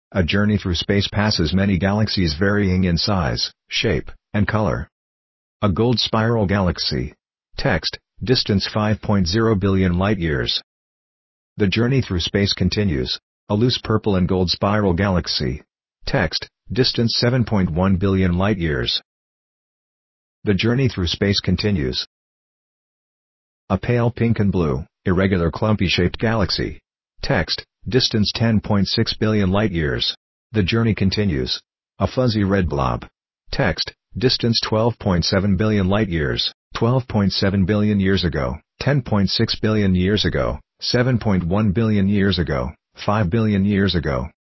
A journey through space passes many galaxies varying in size, shape, and color. A gold spiral galaxy. Text, distance 5.0 billion light-years. The journey through space continues. A loose purple and gold spiral galaxy. Text, distance 7.1 billion light-years. The journey through space continues. A pale pink and blue, irregular clumpy-shaped galaxy. Text, distance 10.6 billion light-years. The journey continues. A fuzzy red blob. Text, distance 12.7 billion light-years, 12.7 billion years ago, 10.6 billion years ago, 7.1 billion years ago, 5 billion years ago.